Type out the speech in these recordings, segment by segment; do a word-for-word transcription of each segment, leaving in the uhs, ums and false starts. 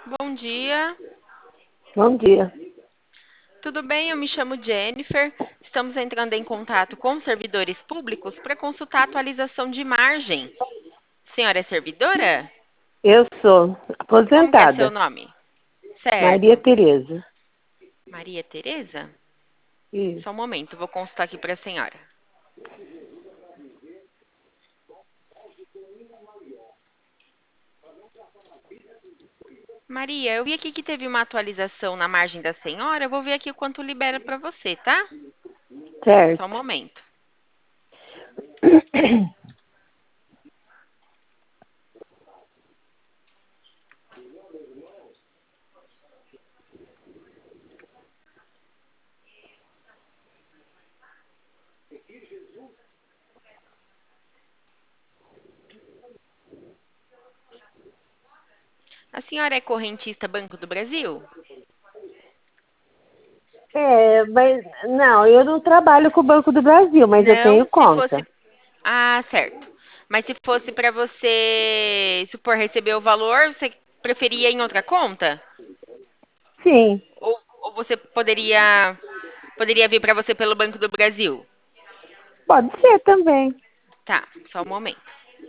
Bom dia, Bom dia. tudo bem? Eu me chamo Jennifer. Estamos entrando em contato com servidores públicos para consultar a atualização de margem. Senhora é servidora? Eu sou Como que é seu aposentada, nome? Maria Certo. Tereza. Maria Tereza? Isso. Só um momento, vou consultar aqui para a senhora. Maria, eu vi aqui que teve uma atualização na margem da senhora. Eu vou ver aqui o quanto libera para você, tá? Só um Certo. momento. A senhora é correntista Banco do Brasil? É, mas não, eu não trabalho com o Banco do Brasil, mas eu tenho Não, se conta. fosse. Ah, certo. Mas se fosse para você, supor, receber o valor, você preferia em outra conta? Sim, Ou, ou você poderia poderia vir para você pelo Banco do Brasil? pode ser também. Tá, só um momento.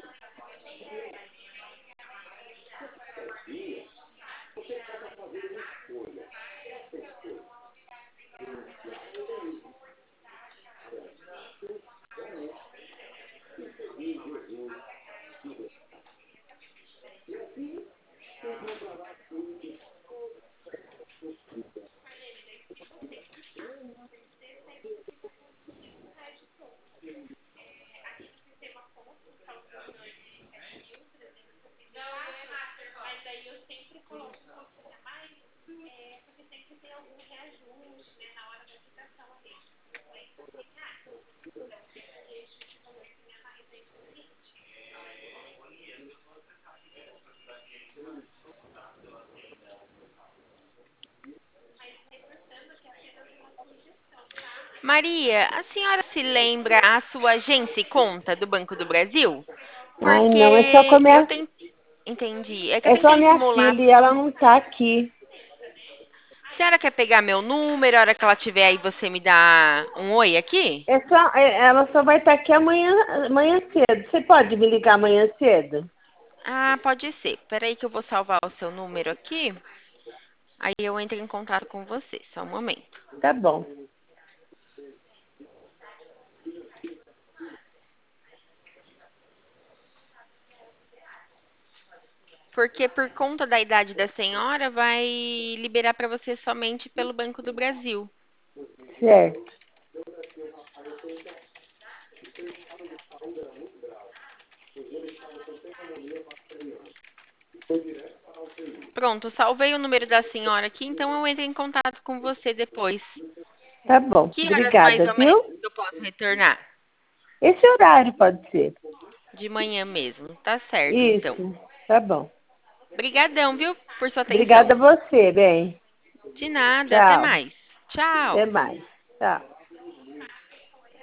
Maria, a senhora se lembra a sua agência e conta do Banco do Brasil? Ai, não, é só com a Porque eu minha, tenho. Entendi. É que eu é só a tentei minha simular. filha e ela não tá aqui. A senhora quer pegar meu número? A hora que ela tiver aí, você me dá um oi aqui? É só, é- ela só vai estar aqui amanhã, amanhã cedo. Você pode me ligar amanhã cedo? Ah, pode ser. Peraí que eu vou salvar o seu número aqui. Aí eu entro em contato com você. Só um momento. Tá bom. Porque por conta da idade da senhora, vai liberar para você somente pelo Banco do Brasil. Certo. Pronto, salvei o número da senhora aqui, então eu entro em contato com você depois. Tá bom. Que horas mais Obrigada, ou menos viu? eu posso retornar? Esse horário pode ser. De manhã mesmo. Tá certo, então. Isso. Tá bom. Brigadão, viu, por sua Obrigada atenção. a você, bem. De nada, até Tchau. mais. Tchau. Até mais. Tchau.